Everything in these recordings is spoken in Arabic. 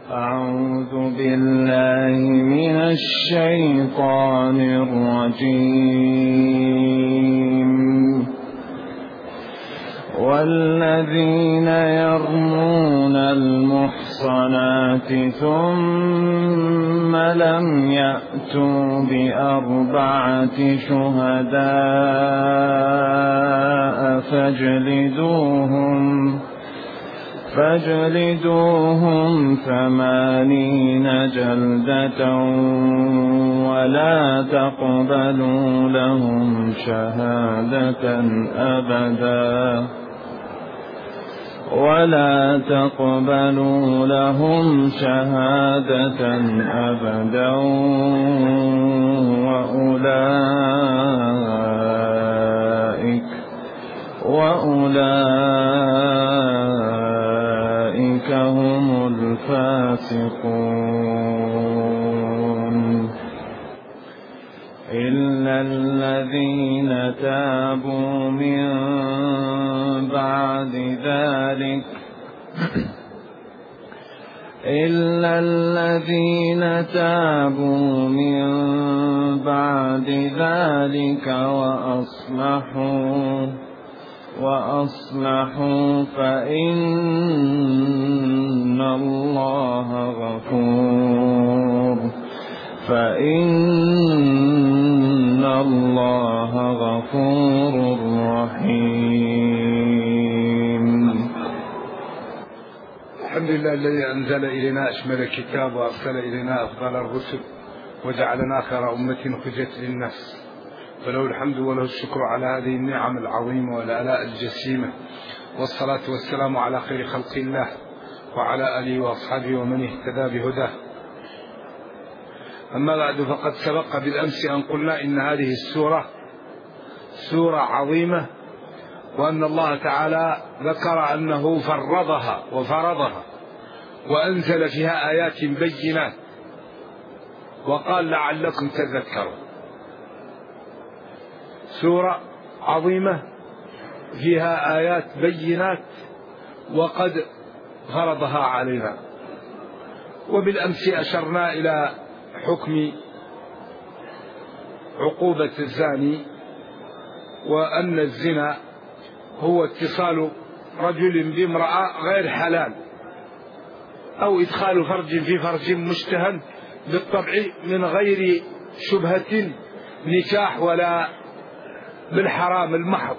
أعوذ بالله من الشيطان الرجيم. والذين يرمون المحصنات ثم لم يأتوا بأربعة شهداء فاجلدوهم 80 جلدة ولا تقبلوا لهم شهادة أبدا وأولئك هم الفاسقون. إلا الذين تابوا من بعد ذلك وأصلحوا فإن الله غفور رحيم. الحمد لله الذي أنزل إلينا أشمل الكتاب وأرسل إلينا أفضل الرسل وجعلنا خير أمة أخرجت للناس، فله الحمد وله الشكر على هذه النعم العظيمة والآلاء الجسيمة، والصلاة والسلام على خير خلق الله وعلى آله وأصحابه ومن اهتدى بهداه. أما بعد، فقد سبق بالأمس أن قلنا إن هذه السورة سورة عظيمة، وأن الله تعالى ذكر أنه فرضها وأنزل فيها آيات بينات، وقال لعلكم تذكرون. سورة عظيمة فيها آيات بينات وقد فرضها علينا. وبالأمس أشرنا إلى حكم عقوبة الزاني، وأن الزنا هو اتصال رجل بامرأة غير حلال، أو إدخال فرج في فرج مشتهى بالطبع من غير شبهة نكاح ولا بالحرام المحض.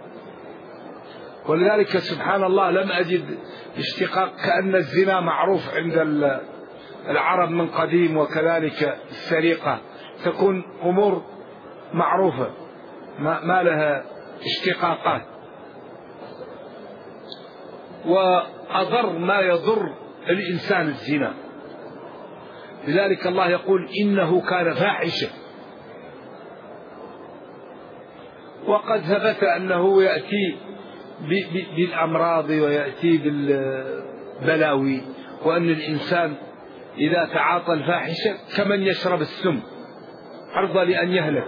ولذلك سبحان الله لم أجد اشتقاق، كأن الزنا معروف عند العرب من قديم، وكذلك السرقة تكون أمور معروفة ما لها اشتقاقات. وأضر ما يضر الإنسان الزنا، لذلك الله يقول إنه كان فاحشة. وقد ثبت أنه يأتي بالأمراض ويأتي بالبلاوي، وأن الإنسان إذا تعاطى الفاحشة كمن يشرب السم عرضة لأن يهلك.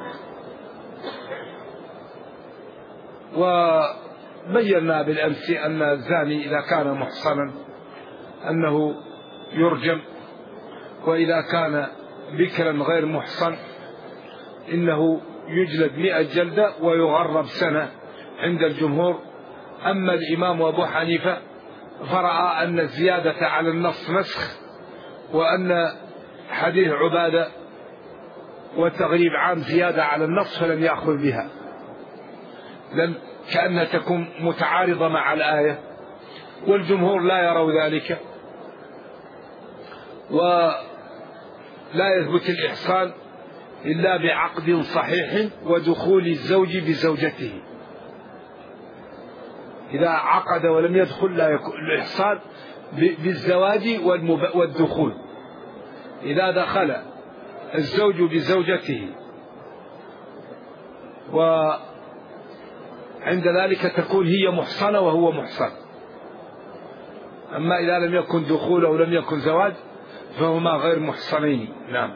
وبينا بالأمس أن الزاني إذا كان محصنا أنه يرجم، وإذا كان بكرا غير محصن إنه يجلد 100 جلدة ويغرب سنة عند الجمهور. أما الإمام أبو حنيفة فرأى أن الزيادة على النص نسخ، وأن حديث عبادة والتغريب عام زيادة على النص، فلم يأخذ بها، كأنها تكون متعارضة مع الآية، والجمهور لا يروا ذلك. ولا يثبت الإحصان إلا بعقد صحيح ودخول الزوج بزوجته. إذا عقد ولم يدخل لا يكون الإحصان بالزواج والدخول. إذا دخل الزوج بزوجته وعند ذلك تكون هي محصنة وهو محصن. أما إذا لم يكن دخول أو لم يكن زواج فهما غير محصنين. نعم.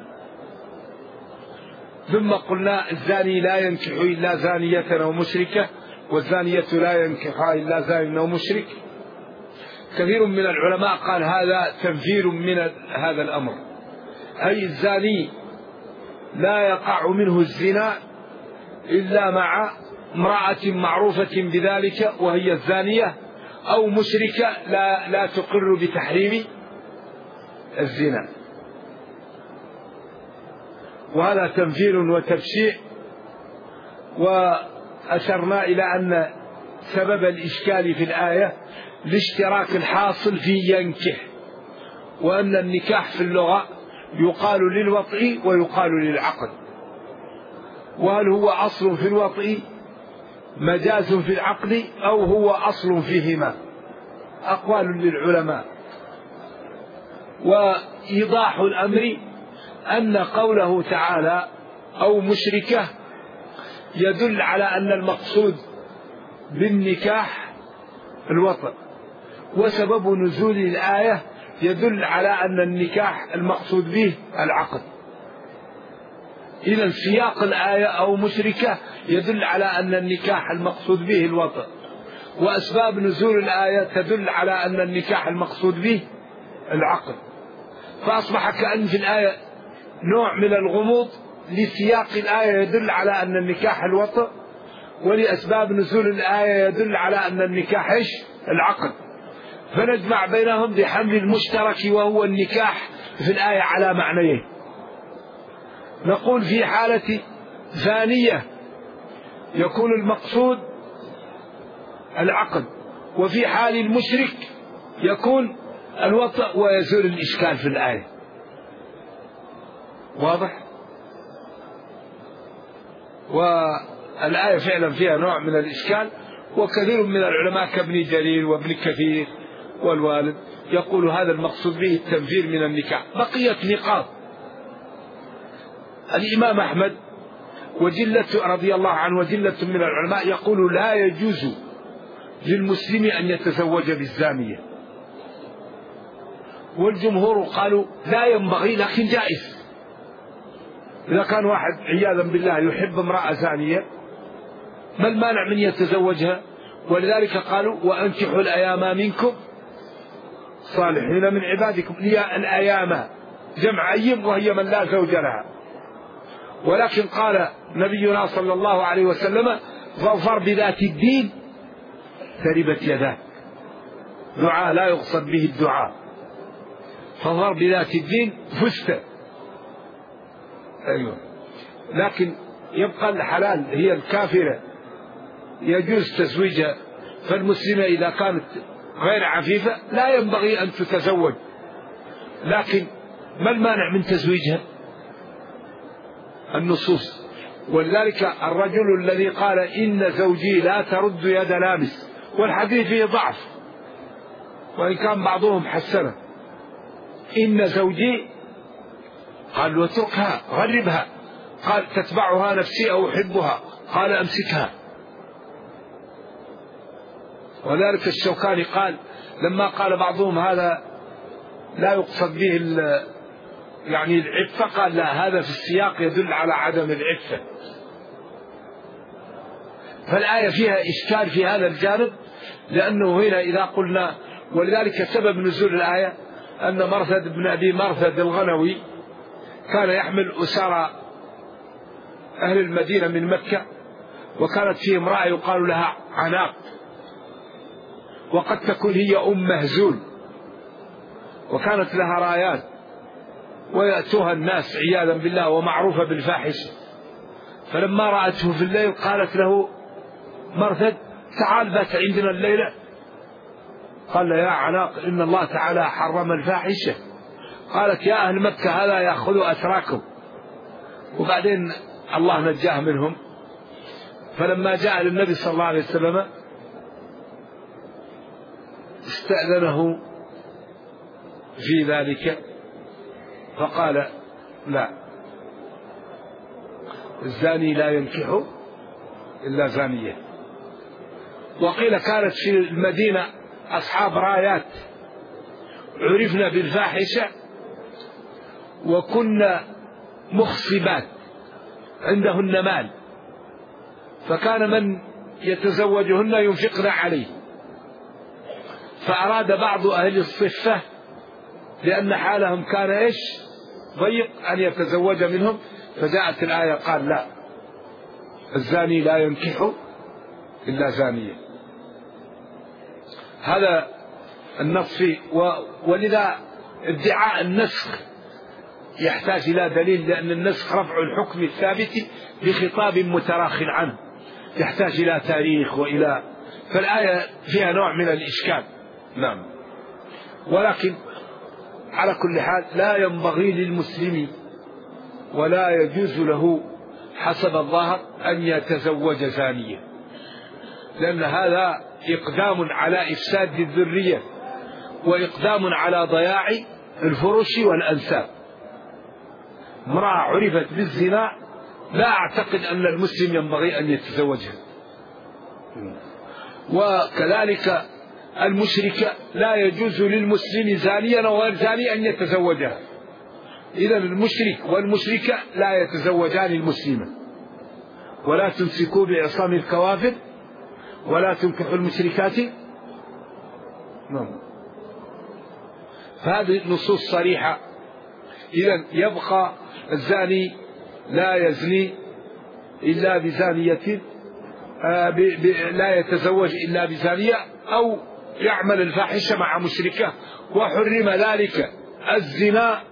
ثم قلنا الزاني لا ينكح إلا زانية أو مشركة، والزانية لا ينكحها إلا زان أو مشرك. كثير من العلماء قال هذا تنفير من هذا الأمر، أي الزاني لا يقع منه الزنا إلا مع امرأة معروفة بذلك وهي الزانية، أو مشركة لا تقر بتحريم الزنا. وهذا تنفير وتبشيع. وأشرنا إلى أن سبب الإشكال في الآية الاشتراك الحاصل في ينكح، وأن النكاح في اللغة يقال للوطء ويقال للعقد، وهل هو أصل في الوطء مجاز في العقد أو هو أصل فيهما؟ أقوال للعلماء. وإيضاح الأمر أن قوله تعالى أو مشركة يدل على أن المقصود بالنكاح الوطء، وسبب نزول الآية يدل على أن النكاح المقصود به العقد. إذا سياق الآية أو مشركة يدل على أن النكاح المقصود به الوطء، وأسباب نزول الآية تدل على أن النكاح المقصود به العقد. فأصبح كأن في الآية نوع من الغموض لسياق الآية يدل على أن النكاح الوطء، ولأسباب نزول الآية يدل على أن النكاح العقد، فنجمع بينهم بحمل المشترك وهو النكاح في الآية على معنيه. نقول في حالة ثانية يكون المقصود العقد، وفي حال المشرك يكون الوطء، ويزول الإشكال في الآية. واضح؟ والآية فعلا فيها نوع من الإشكال، وكثير من العلماء كابن جرير وابن كثير والوالد يقول هذا المقصود به التنفير من النكاح. بقيت نقاط. الإمام أحمد وجلة رضي الله عنه وجلة من العلماء يقول لا يجوز للمسلم أن يتزوج بالزانية، والجمهور قالوا لا ينبغي لكن جائز. إذا كان واحد عياذا بالله يحب امرأة زانية ما المانع من يتزوجها؟ ولذلك قالوا وأنكحوا الأيام منكم صالحين من عبادكم. هي الأيام جمع أيم وهي من لا زوج لها. ولكن قال نبينا صلى الله عليه وسلم ظفر بذات الدين تربت يداه. دعاء لا يقصد به الدعاء، فظفر بذات الدين فزت. أيوة. لكن يبقى الحلال هي الكافرة يجوز تزويجها. فالمسلمة إذا كانت غير عفيفة لا ينبغي أن تتزوج، لكن ما المانع من تزويجها؟ النصوص. ولذلك الرجل الذي قال إن زوجي لا ترد يد لامس، والحديث فيه ضعف وإن كان بعضهم حسنه، إن زوجي قال واتركها غربها، قال تتبعها نفسي أو أحبها، قال أمسكها. وذلك الشوكاني قال لما قال بعضهم هذا لا يقصد به يعني العفة، قال لا، هذا في السياق يدل على عدم العفة. فالآية فيها إشكال في هذا الجانب، لأنه هنا إذا قلنا، ولذلك سبب نزول الآية أن مرثد بن أبي مرثد الغنوي كان يحمل أسارى أهل المدينة من مكة، وكانت فيه امرأة يقال لها عناق، وقد تكون هي أم مهزول، وكانت لها رايات ويأتوها الناس عياذا بالله ومعروفة بالفاحشة. فلما رأته في الليل قالت له مرثد تعال بات عندنا الليلة. قال له يا عناق إن الله تعالى حرم الفاحشة. قالت يا أهل مكة هذا يأخذ أسراكم. وبعدين الله نجاه منهم. فلما جاء للنبي صلى الله عليه وسلم استأذنه في ذلك، فقال لا، الزاني لا ينكح إلا زانية. وقيل كانت في المدينة أصحاب رايات عرفنا بالفاحشة وكنا مخصبات عندهن مال، فكان من يتزوجهن ينفقن عليه. فأراد بعض أهل الصفة لأن حالهم كان إيش ضيق أن يتزوج منهم، فجاءت الآية قال لا، الزاني لا ينكح إلا زانية. هذا النص فيه. ولذا ادعاء النسخ يحتاج إلى دليل، لأن النسخ رفع الحكم الثابت بخطاب متراخٍ عنه، يحتاج إلى تاريخ وإلى، فالآية فيها نوع من الإشكال. نعم. ولكن على كل حال لا ينبغي للمسلم ولا يجوز له حسب الظاهر أن يتزوج زانية، لأن هذا إقدام على إفساد الذرية وإقدام على ضياع الفرش والأنساب. امرأة عرفت بالزنا لا أعتقد أن المسلم ينبغي أن يتزوجها. وكذلك المشركة لا يجوز للمسلم زانيا أو غير زاني أن يتزوجها. إذا المشرك والمشركة لا يتزوجان المسلمة. ولا تمسكوا بعصام الكوافر ولا تنكحوا المشركات. فهذه النصوص صريحة. إذا يبقى الزاني لا يزني إلا بزانية، لا يتزوج إلا بزانية، أو يعمل الفاحشة مع مشركة، وحرم ذلك الزنا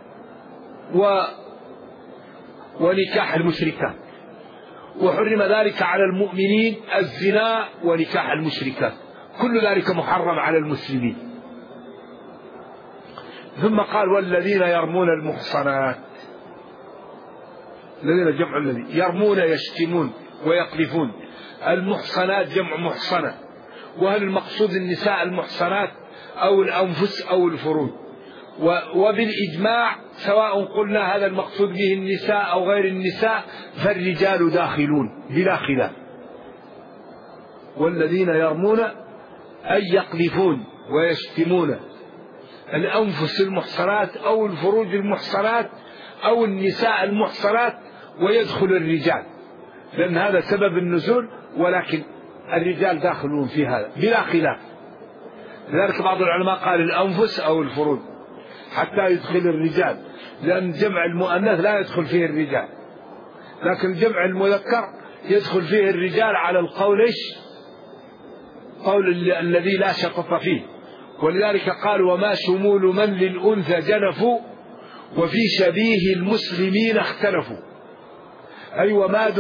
ونكاح المشركات، وحرم ذلك على المؤمنين الزنا ونكاح المشركات، كل ذلك محرم على المسلمين. ثم قال والذين يرمون المحصنات، الذين جمع الذي يرمون يشتمون ويقذفون. المحصنات جمع محصنة، وهل المقصود النساء المحصنات أو الأنفس أو الفروج؟ وبالإجماع سواء قلنا هذا المقصود به النساء أو غير النساء فالرجال داخلون بلا خلاف. والذين يرمون أي يقذفون ويشتمون الأنفس المحصنات أو الفروج المحصنات أو النساء المحصنات، ويدخل الرجال، لأن هذا سبب النزول، ولكن الرجال داخلون في هذا بلا خلاف. لذلك بعض العلماء قال الأنفس أو الفروج حتى يدخل الرجال، لأن جمع المؤنث لا يدخل فيه الرجال، لكن جمع المذكر يدخل فيه الرجال على القول قول الذي لا شطط فيه. ولذلك قال وما شمول من للأنثى جنفوا وفي شبيه المسلمين اختلفوا، أي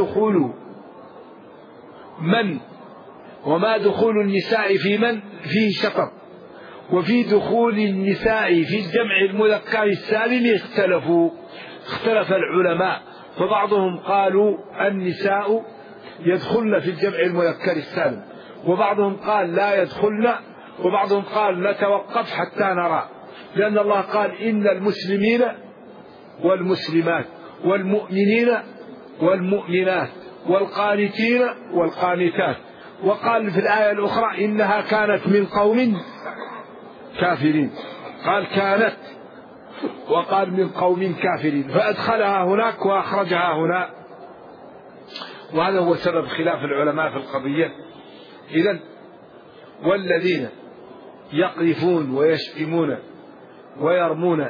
وما دخول النساء في من فيه شطط، وفي دخول النساء في الجمع المذكر السالم اختلف العلماء، فبعضهم قالوا النساء يدخلن في الجمع المذكر السالم، وبعضهم قال لا يدخلن، وبعضهم قال نتوقف حتى نرى، لأن الله قال إن المسلمين والمسلمات والمؤمنين والمؤمنات والقانتين والقانتات، وقال في الآية الأخرى إنها كانت من قوم كافرين، قال كانت وقال من قوم كافرين، فأدخلها هناك وأخرجها هنا، وهذا هو سبب خلاف العلماء في القضية. إذن والذين يقذفون ويشتمون ويرمون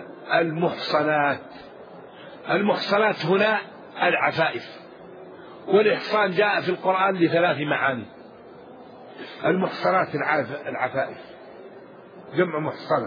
المحصنات هنا العفائف، والإحصان جاء في القرآن لثلاث معاني. المحصنات العفائف جمع محصنة.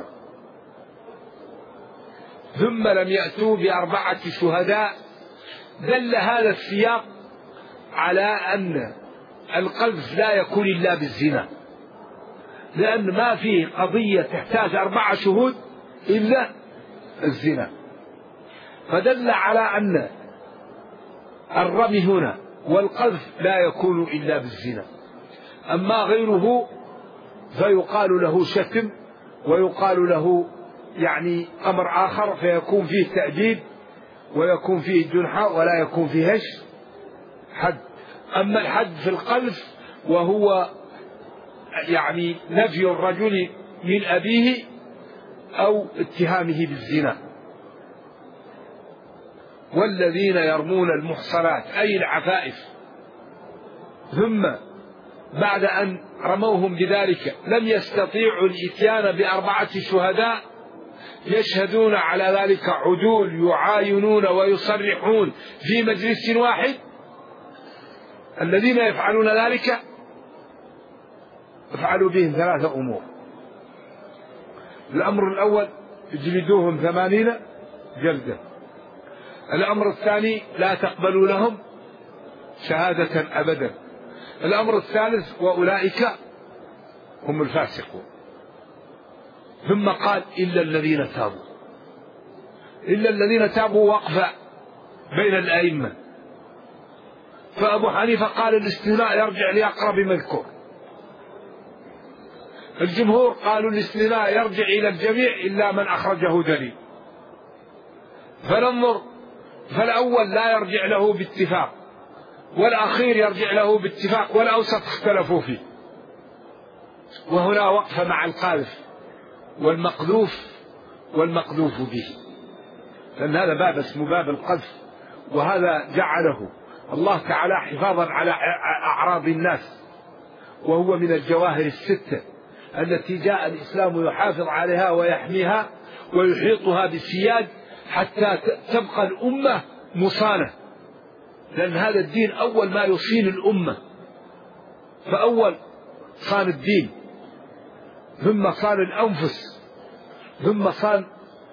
ثم لم يأتوا ب4 شهداء، دل هذا السياق على أن القذف لا يكون إلا بالزنا، لأن ما فيه قضية تحتاج 4 شهود إلا الزنا، فدل على أن الرمي هنا والقذف لا يكون إلا بالزنا. أما غيره فيقال له شتم، ويقال له يعني أمر آخر، فيكون فيه تأديب ويكون فيه جنحة ولا يكون فيه حد. أما الحد في القذف وهو يعني نفي الرجل من أبيه أو اتهامه بالزنا. والذين يرمون المحصنات أي العفائف ثم بعد أن رموهم بذلك لم يستطيعوا الإتيان ب4 شهداء يشهدون على ذلك عدول يعاينون ويصرحون في مجلس واحد، الذين يفعلون ذلك افعلوا بهم 3 أمور. الأمر الأول اجلدوهم 80 جلدة. الأمر الثاني لا تقبلوا لهم شهادة أبدا. الأمر الثالث وأولئك هم الفاسقون. ثم قال إلا الذين تابوا. إلا الذين تابوا وقفة بين الأئمة، فأبو حنيفة قال الاستثناء يرجع لأقرب مذكور، الجمهور قالوا الاستثناء يرجع إلى الجميع إلا من أخرجه دليل. فننظر، فالأول لا يرجع له باتفاق، والأخير يرجع له باتفاق، والأوسط اختلفوا فيه. وهنا وقفة مع القاذف والمقذوف به، لأن هذا باب اسمه باب القذف، وهذا جعله الله تعالى حفاظا على أعراض الناس، وهو من الجواهر الستة التي جاء الإسلام يحافظ عليها ويحميها ويحيطها بالسياد حتى تبقى الأمة مصانة، لأن هذا الدين أول ما يصين الأمة، فأول صان الدين، ثم صان الأنفس، ثم صان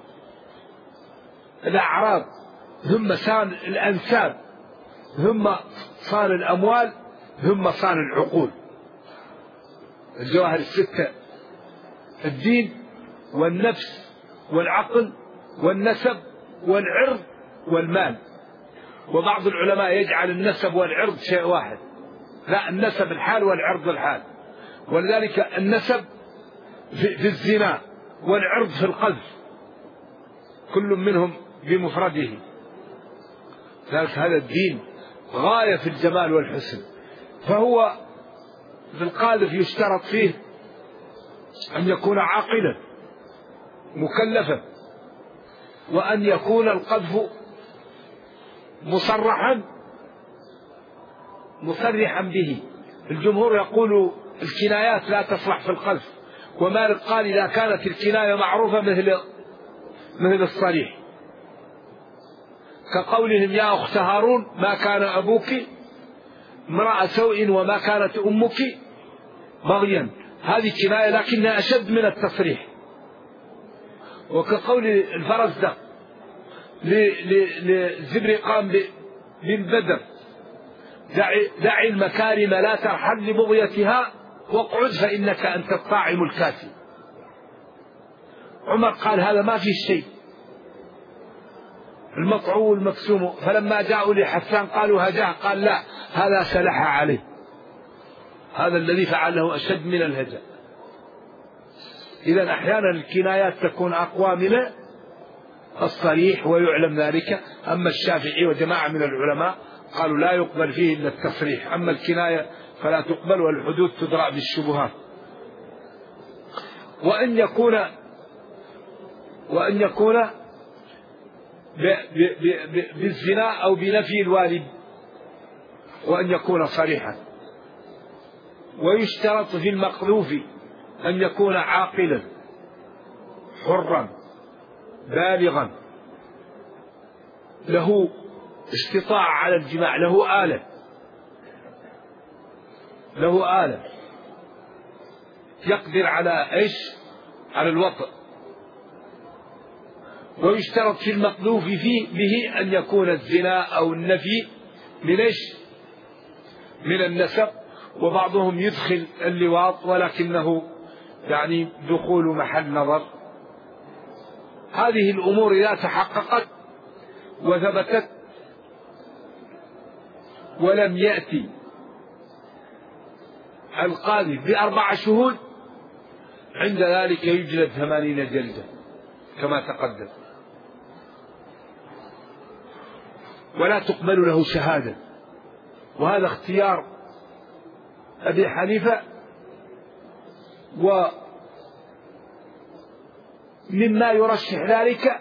الأعراض، ثم صان الأنساب، ثم صان الأموال، ثم صان العقول. الجواهر الستة: الدين والنفس والعقل والنسب والعرض والمال. وبعض العلماء يجعل النسب والعرض شيء واحد، لا، النسب الحال والعرض الحال، ولذلك النسب في الزنا والعرض في القذف، كل منهم بمفرده. ذلك هذا الدين غاية في الجمال والحسن. فهو في القاذف يشترط فيه أن يكون عاقلا مكلفا، وأن يكون القذف مصرحا به. الجمهور يقول الكنايات لا تصلح في القذف، ومالك قال إذا كانت الكناية معروفة مثل الصريح، كقولهم يا أخت هارون ما كان أبوك امرأ سوء وما كانت أمك بغيا، هذه كناية لكنها أشد من التصريح. وكقول الفرزدق لزبرقان بن بدر دع المكارم لا ترحل لبغيتها واقعد فإنك أنت الطاعم الكافي. عمر قال هذا ما فيه شيء، المطعو المقسوم. فلما جاءوا لحسان قالوا هجاه، قال لا، هذا سلح عليه، هذا الذي فعله أشد من الهجاء. إذن أحيانا الكنايات تكون أقوى من الصريح ويعلم ذلك. أما الشافعي وجماعة من العلماء قالوا لا يقبل فيه إلا التصريح، أما الكناية فلا تقبل، والحدود تدرأ بالشبهات. وأن يكون بالزنا أو بنفي الوالد، وأن يكون صريحا. ويشترط في المقذوف أن يكون عاقلا حرا بالغا له استطاعة على الجماع، له آلة يقدر على إيش؟ على الوطء. ويشترط في المقذوف به أن يكون الزنا أو النفي من إيش؟ من النسب. وبعضهم يدخل اللواط ولكنه يعني دخول محل نظر. هذه الأمور إذا تحققت وثبتت ولم يأتي القاذف ب4 شهود، عند ذلك يجلد 80 جلدة كما تقدم، ولا تقبل له شهادة. وهذا اختيار أبي حنيفة، ومما يرشح ذلك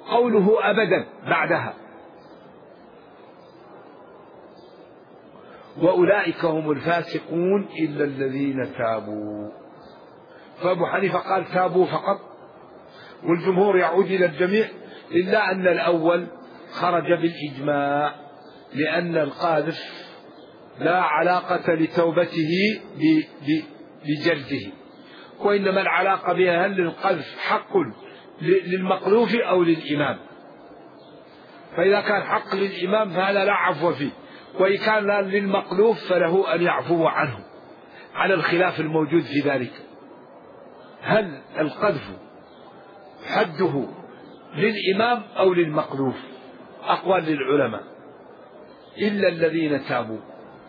قوله أبدا بعدها. وأولئك هم الفاسقون إلا الذين تابوا. فأبو حنيفة قال تابوا فقط، والجمهور يعود إلى الجميع، إلا أن الأول خرج بالإجماع، لأن القاذف لا علاقة لتوبته بجلده، وإنما العلاقة بها هل القذف حق للمقذوف أو للإمام. فإذا كان حق للإمام فهذا لا عفو فيه، وإن كان للمقذوف فله أن يعفو عنه، على الخلاف الموجود في ذلك. هل القذف حده للإمام أو للمقذوف؟ أقوال للعلماء، إلا الذين تابوا.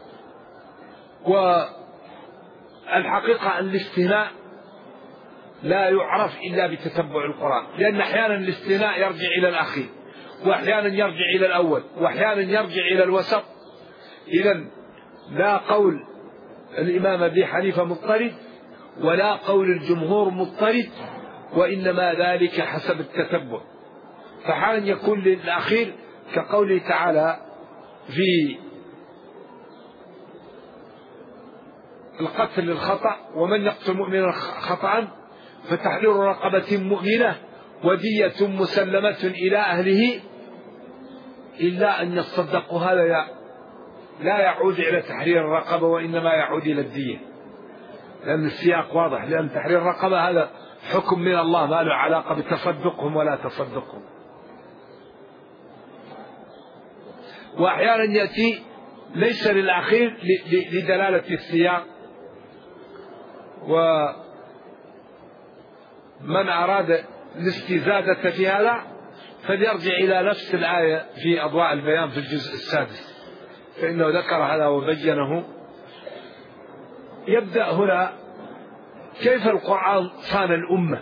والحقيقة أن الاستثناء لا يعرف إلا بتتبع القرآن، لأن أحيانا الاستثناء يرجع إلى الأخير، وأحيانا يرجع إلى الأول، وأحيانا يرجع إلى الوسط. إذن لا قول الإمام أبي حنيفة مضطرد ولا قول الجمهور مضطرد، وإنما ذلك حسب التتبع. فحالا يكون للأخير كقوله تعالى في القتل للخطأ: ومن يقتل مؤمنا خطأ فتحرير رقبة مؤمنة ودية مسلمة إلى أهله إلا أن يصدقوا. هذا لا يعود إلى تحرير الرقبة، وإنما يعود إلى الدية، لأن السياق واضح، لأن تحرير الرقبة هذا حكم من الله ما له علاقة بتصدقهم ولا تصدقهم. وأحيانا يأتي ليس للأخير لدلالة السياق. ومن أراد الاستزادة في هذا فليرجع إلى نفس الآية في أضواء البيان في الجزء السادس، فإنه ذكر هذا وبينه. يبدأ هنا كيف القرآن صان الأمة،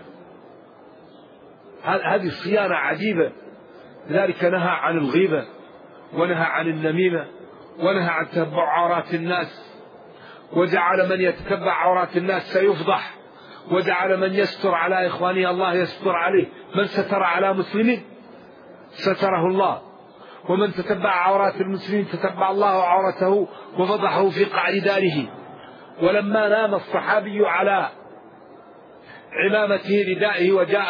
هذه صيانة عجيبة. لذلك نهى عن الغيبة، ونهى عن النميمة، ونهى عن تتبع عورات الناس، وجعل من يتتبع عورات الناس سيفضح، وجعل من يستر على إخوانه الله يستر عليه. من ستر على مسلم ستره الله، ومن تتبع عورات المسلمين تتبع الله عورته وفضحه في قعر داره. ولما نام الصحابي على عمامته ردائه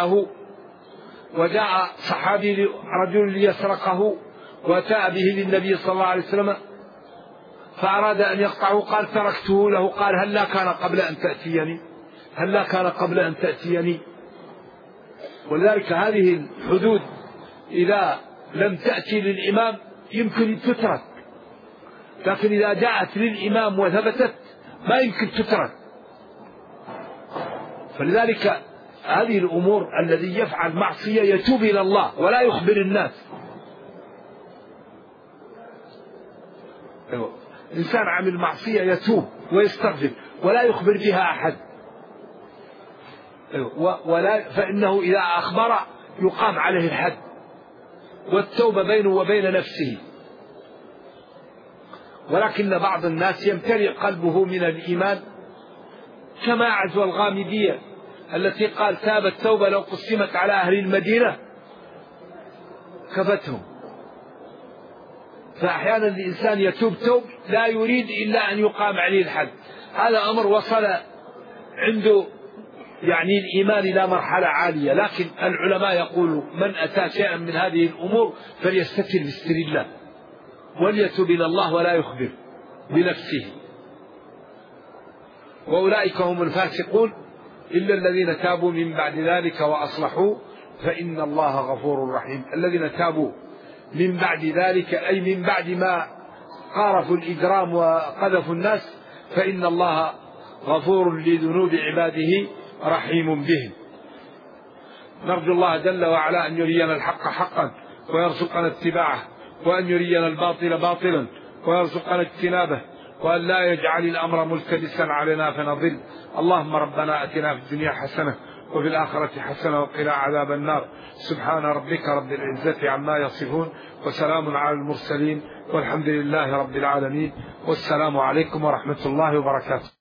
وجاء صحابي رجل ليسرقه وأتى به للنبي صلى الله عليه وسلم فأراد أن يقطعه، قال تركته له. قال هل لا كان قبل أن تأتيني؟ هل لا كان قبل أن تأتيني؟ ولذلك هذه الحدود إذا لم تأتي للإمام يمكن تترك، لكن إذا جاءت للإمام وثبتت ما يمكن تترك. فلذلك هذه الأمور الذي يفعل معصية يتوب إلى الله ولا يخبر الناس. إنسان عمل معصية يتوب ويستغفر ولا يخبر بها أحد، فإنه إذا أخبر يقام عليه الحد، والتوبة بينه وبين نفسه. ولكن بعض الناس يمتلئ قلبه من الإيمان كما عزو الغامدية التي قال تاب التوبة لو قسمت على أهل المدينة كفتهم. فأحيانا الإنسان يتوب توب لا يريد إلا أن يقام عليه الحد. هذا أمر وصل عنده الإيمان إلى مرحلة عالية. لكن العلماء يقولوا من أتى شيئا من هذه الأمور فليستتر بستر الله وليتوب إلى الله ولا يخبر بنفسه. وأولئك هم الفاسقون إلا الذين تابوا من بعد ذلك وأصلحوا فإن الله غفور رحيم. الذين تابوا من بعد ذلك أي من بعد ما قارفوا الإجرام وقذفوا الناس فإن الله غفور لذنوب عباده رحيم بهم. نرجو الله جل وعلا أن يرينا الحق حقا ويرزقنا اتباعه، وأن يرينا الباطل باطلا ويرزقنا اجتنابه، وأن لا يجعل الأمر ملتبسا علينا فنضل. اللهم ربنا أتنا في الدنيا حسنة وفي الآخرة حسنة وقنا عذاب النار. سبحان ربك رب العزة عما يصفون وسلام على المرسلين والحمد لله رب العالمين. والسلام عليكم ورحمة الله وبركاته.